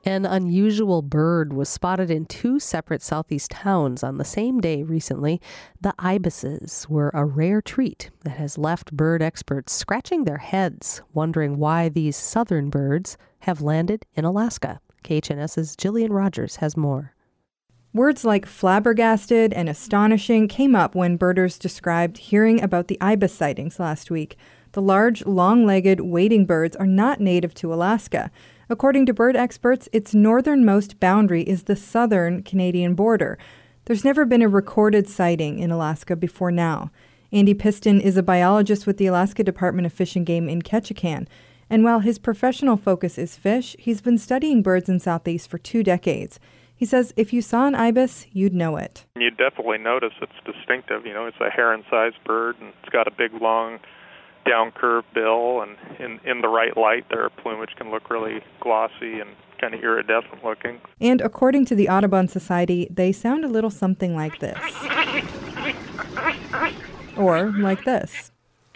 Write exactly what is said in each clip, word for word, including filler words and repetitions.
An unusual bird was spotted in two separate southeast towns on the same day recently. The ibises were a rare treat that has left bird experts scratching their heads, wondering why these southern birds have landed in Alaska. K H N S's Jillian Rogers has more. Words like flabbergasted and astonishing came up when birders described hearing about the ibis sightings last week. The large, long-legged wading birds are not native to Alaska. According to bird experts, its northernmost boundary is the southern Canadian border. There's never been a recorded sighting in Alaska before now. Andy Piston is a biologist with the Alaska Department of Fish and Game in Ketchikan. And while his professional focus is fish, he's been studying birds in Southeast for two decades. He says if you saw an ibis, you'd know it. You'd definitely notice it's distinctive. You know, it's a heron-sized bird, and it's got a big, long, down-curved bill, and in, in the right light, their plumage can look really glossy and kind of iridescent looking. And according to the Audubon Society, they sound a little something like this. Or like this.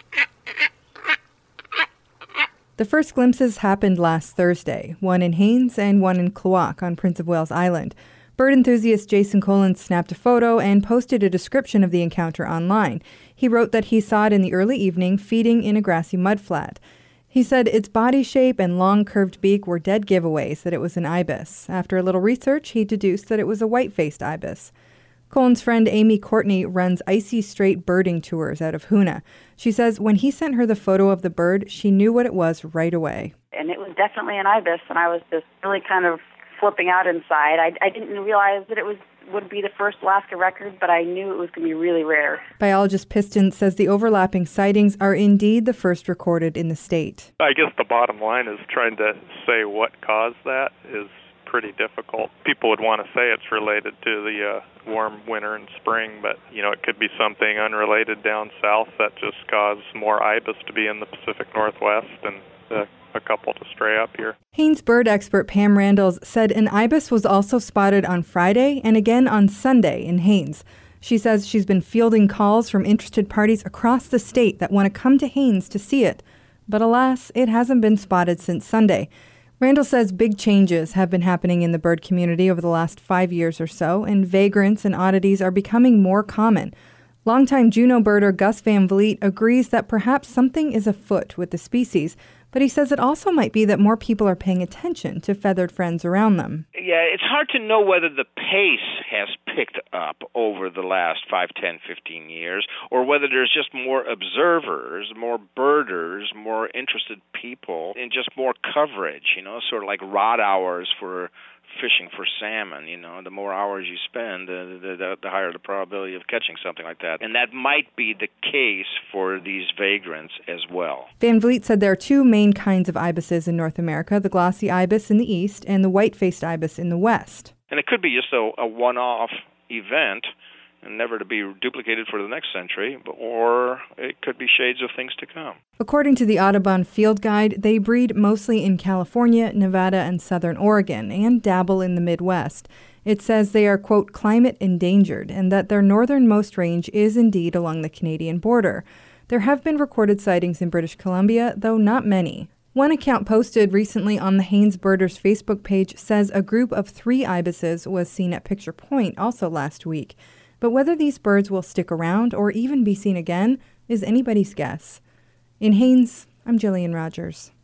The first glimpses happened last Thursday, one in Haines and one in Klawock on Prince of Wales Island. Bird enthusiast Jason Collins snapped a photo and posted a description of the encounter online. He wrote that he saw it in the early evening feeding in a grassy mudflat. He said its body shape and long curved beak were dead giveaways that it was an ibis. After a little research, he deduced that it was a white-faced ibis. Collins' friend Amy Courtney runs Icy Strait birding tours out of Hoonah. She says when he sent her the photo of the bird, she knew what it was right away. And it was definitely an ibis, and I was just really kind of flipping out inside. I, I didn't realize that it was would be the first Alaska record, but I knew it was going to be really rare. Biologist Piston says the overlapping sightings are indeed the first recorded in the state. I guess the bottom line is trying to say what caused that is pretty difficult. People would want to say it's related to the uh, warm winter and spring, but you know it could be something unrelated down south that just caused more ibis to be in the Pacific Northwest and uh, a couple to stray up here. Haines bird expert Pam Randalls said an ibis was also spotted on Friday and again on Sunday in Haines. She says she's been fielding calls from interested parties across the state that want to come to Haines to see it. But alas, it hasn't been spotted since Sunday. Randall says big changes have been happening in the bird community over the last five years or so, and vagrants and oddities are becoming more common. Longtime Juneau birder Gus Van Vliet agrees that perhaps something is afoot with the species, but he says it also might be that more people are paying attention to feathered friends around them. Yeah, it's hard to know whether the pace has picked up over the last five, ten, fifteen years, or whether there's just more observers, more birders, more interested people, and just more coverage, you know, sort of like rod hours for fishing for salmon. You know, the more hours you spend, the, the, the higher the probability of catching something like that. And that might be the case for these vagrants as well. Van Vliet said there are two main kinds of ibises in North America, the glossy ibis in the east and the white-faced ibis in the west. And it could be just a, a one-off event and never to be duplicated for the next century, or it could be shades of things to come. According to the Audubon Field Guide, they breed mostly in California, Nevada, and southern Oregon, and dabble in the Midwest. It says they are, quote, climate endangered, and that their northernmost range is indeed along the Canadian border. There have been recorded sightings in British Columbia, though not many. One account posted recently on the Haines Birders Facebook page says a group of three ibises was seen at Picture Point also last week. But whether these birds will stick around or even be seen again is anybody's guess. In Haines, I'm Jillian Rogers.